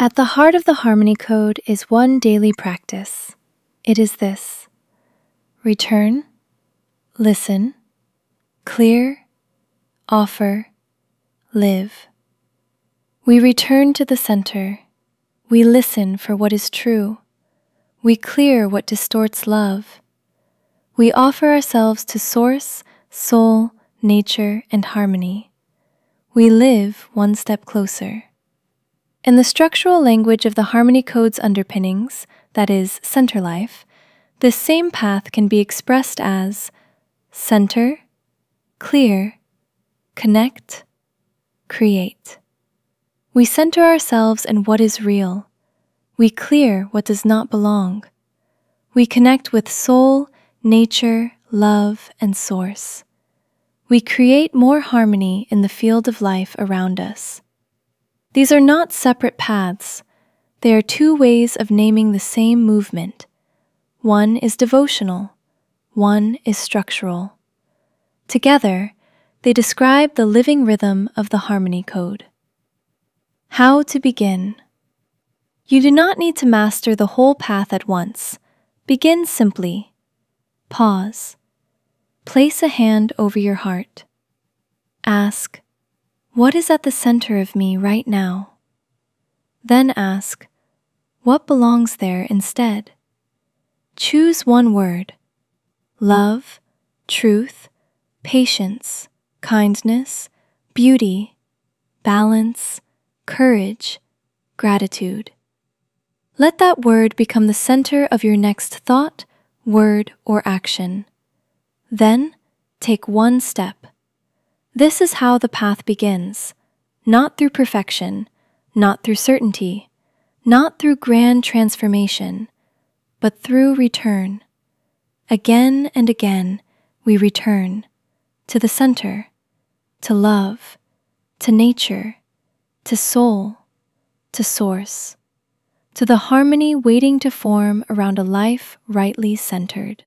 At the heart of the Harmony Code is one daily practice. It is this: return, listen, clear, offer, live. We return to the center. We listen for what is true. We clear what distorts love. We offer ourselves to Source, Soul, Nature, and Harmony. We live one step closer. In the structural language of the Harmony Code's underpinnings, that is, center life, this same path can be expressed as center, clear, connect, create. We center ourselves in what is real. We clear what does not belong. We connect with soul, nature, love, and source. We create more harmony in the field of life around us. These are not separate paths. They are two ways of naming the same movement. One is devotional, one is structural. Together, they describe the living rhythm of the Harmony Code. How to begin? You do not need to master the whole path at once. Begin simply. Pause. Place a hand over your heart. Ask, what is at the center of me right now? Then ask, what belongs there instead? Choose one word: love, truth, patience, kindness, beauty, balance, courage, gratitude. Let that word become the center of your next thought, word, or action. Then, take one step. This is how the path begins, not through perfection, not through certainty, not through grand transformation, but through return. Again and again, we return to the center, to love, to nature, to soul, to source, to the harmony waiting to form around a life rightly centered.